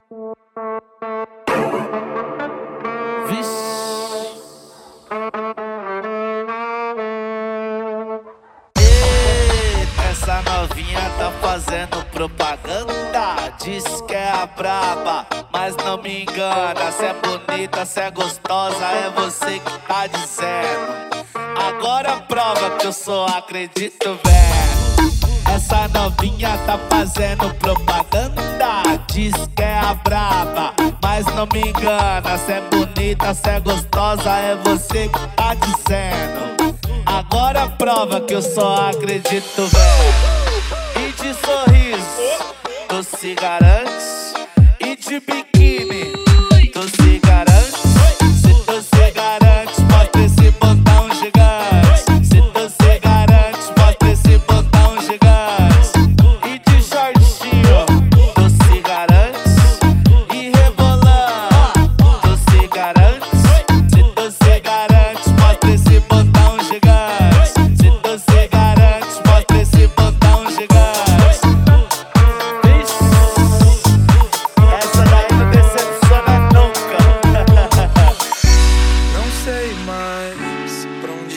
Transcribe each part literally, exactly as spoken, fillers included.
Essa novinha tá fazendo propaganda, diz que é a braba, mas não me engana. Se é bonita, se é gostosa, é você que tá dizendo. Agora prova que eu só acredito, velho. Essa novinha tá fazendo propaganda, diz que é a braba, mas não me engana. Se é bonita, se é gostosa, é você que tá dizendo. Agora prova que eu só acredito, velho. E de sorriso, tu se garante. E de biquíni, tu se garante. Se tu se garante, mostra esse botão gigante. Se tu se garante, mostra esse botão gigante. E de shortinho, tu se garante. E rebolando, tu se garante. Se tu se garante, mostra esse botão gigante. Se tu se garante, mostra esse botão gigante. Vixe, essa daí não decepciona nunca. Não sei mais pra onde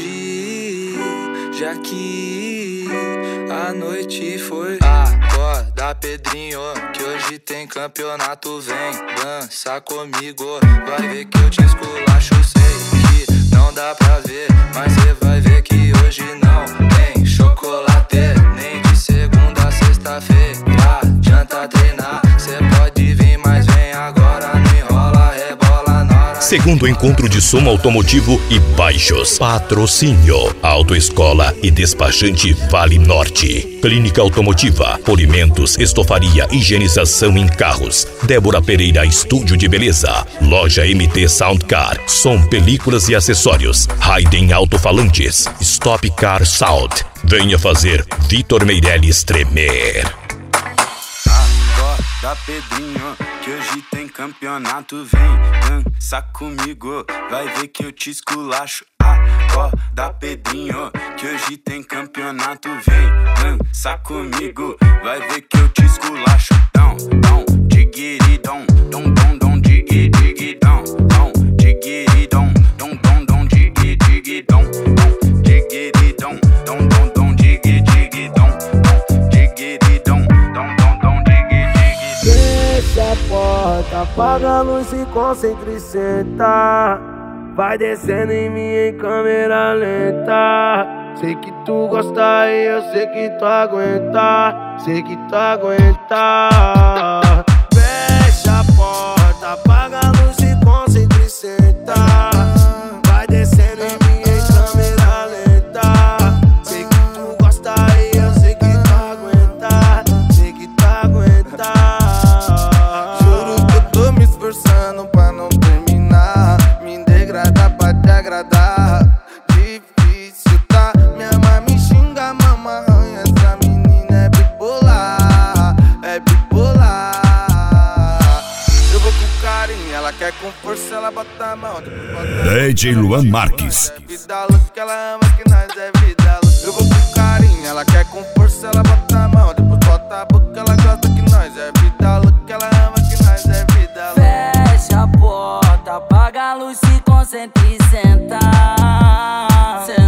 ir, já que a noite foi. Acorda, Pedrinho, que hoje tem campeonato. Vem dançar comigo, vai ver que eu te esculacho. Sei que não dá pra ver, mas cê vai ver que hoje não tem chocolate. Nem de segunda a sexta-feira adianta treinar. Cê pode vir, mas vem agora, não enrola, rebola na hora. Segundo encontro de som automotivo e baixos. Patrocínio: Autoescola e Despachante Vale Norte. Clínica Automotiva, Polimentos, Estofaria, Higienização em Carros. Débora Pereira, Estúdio de Beleza. Loja M T Soundcar, som, películas e acessórios. Hayden Alto-Falantes, Stop Car Sound. Venha fazer Vitor Meirelles tremer. Acorda, Pedrinho, que hoje tem campeonato. Vem dançar comigo, vai ver que eu te esculacho. Acorda, Pedrinho, que hoje tem campeonato. Vem dançar comigo, vai ver que eu te esculacho. Dão, dão, digiri, dom, dom, dom, dom, digi, digi, dom, dom, digiri, dom, dom, dom, dom, digi, digi, dom, dom, digiri, dom, dom, dom, dom, digi, digi, dom, dom, digiri, dom, dom, dom, dom, digi, digi. Fecha a porta, apaga a luz e concentra e senta. Vai descendo em mim em câmera lenta. Sei que tu gosta e eu sei que tu aguenta. Sei que tu aguenta. Fecha a porta, apaga a luz e concentra e senta. Vai descendo em mim em câmera lenta. Sei que tu gosta e eu sei que tu aguenta. Sei que tu aguenta. Juro que eu tô me esforçando pra não terminar. Me degradar pra te agradar. Difícil, tá? Minha mãe me xinga, mama arranha. Essa menina é bipolar, é bipolar. Eu vou com carinho, ela quer com força, ela bota a mão. D J Luan Marques. É vida louca que ela ama, que nós é vida louca. Eu vou com carinho, ela quer com força, ela bota a mão. Depois bota a boca, ela gosta que nós é vida louca. Que ela ama, que nós é vida louca. Fecha a porta, apaga a luz, se concentra e senta.